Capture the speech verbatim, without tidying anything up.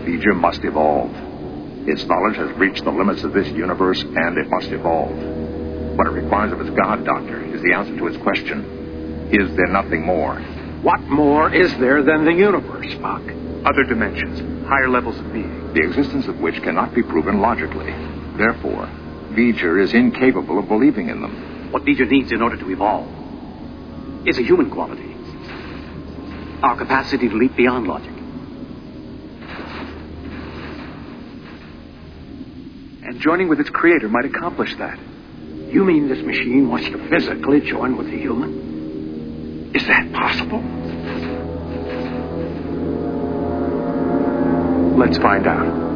V'ger must evolve. Its knowledge has reached the limits of this universe, and it must evolve. What it requires of its God Doctor is the answer to its question, is there nothing more? What more is there than the universe, Spock? Other dimensions, higher levels of being. The existence of which cannot be proven logically. Therefore, V'ger is incapable of believing in them. What V'ger needs in order to evolve is a human quality. Our capacity to leap beyond logic. And joining with its creator might accomplish that. You mean this machine wants to physically join with the human? Is that possible? Let's find out.